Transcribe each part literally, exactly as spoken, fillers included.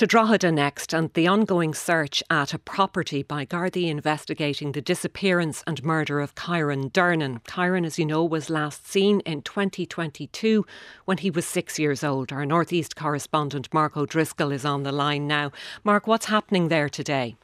To Drogheda next, and the ongoing search at a property by Gardaí investigating the disappearance and murder of Kyran Dernan. Kyran, as you know, was last seen in twenty twenty-two when he was six years old. Our North East correspondent Mark O'Driscoll is on the line now. Mark, what's happening there today?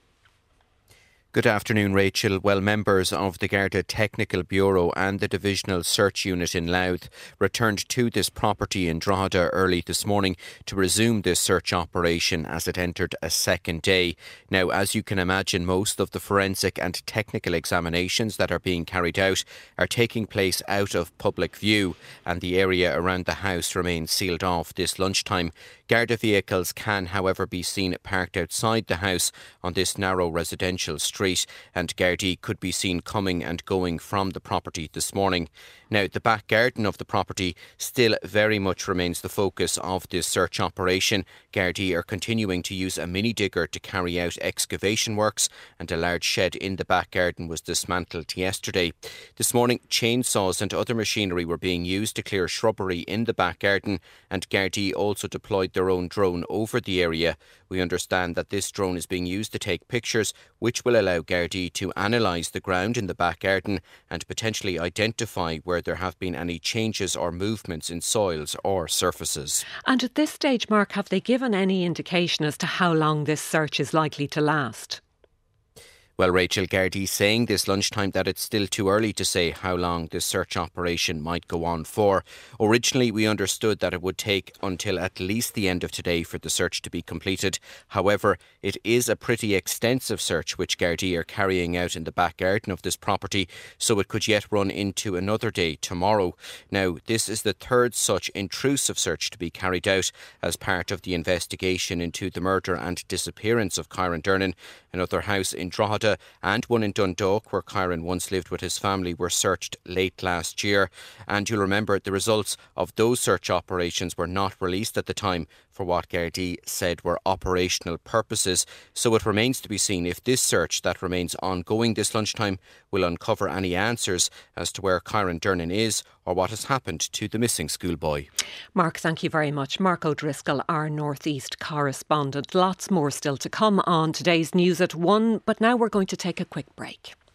Good afternoon, Rachel. Well, members of the Garda Technical Bureau and the Divisional Search Unit in Louth returned to this property in Drogheda early this morning to resume this search operation as it entered a second day. Now, as you can imagine, most of the forensic and technical examinations that are being carried out are taking place out of public view, and the area around the house remains sealed off this lunchtime. Garda vehicles can, however, be seen parked outside the house on this narrow residential street, and Gardaí could be seen coming and going from the property this morning. Now, the back garden of the property still very much remains the focus of this search operation. Gardaí are continuing to use a mini digger to carry out excavation works, and a large shed in the back garden was dismantled yesterday. This morning, chainsaws and other machinery were being used to clear shrubbery in the back garden, and Gardaí also deployed their own drone over the area. We understand that this drone is being used to take pictures, which will allow Gardaí to analyse the ground in the back garden and potentially identify where there have been any changes or movements in soils or surfaces. And at this stage, Mark, have they given any indication as to how long this search is likely to last? Well, Rachel, Gardaí saying this lunchtime that it's still too early to say how long this search operation might go on for. Originally, we understood that it would take until at least the end of today for the search to be completed. However, it is a pretty extensive search which Gardaí are carrying out in the back garden of this property, so it could yet run into another day tomorrow. Now, this is the third such intrusive search to be carried out as part of the investigation into the murder and disappearance of Kyran Dernan. Another house in Drogheda and one in Dundalk, where Kyran once lived with his family, were searched late last year. And you'll remember the results of those search operations were not released at the time for what Gardaí said were operational purposes. So it remains to be seen if this search that remains ongoing this lunchtime will uncover any answers as to where Kyran Dernan is or what has happened to the missing schoolboy. Mark, thank you very much. Mark O'Driscoll, our North East correspondent. Lots more still to come on today's news at one, but now we're going to take a quick break.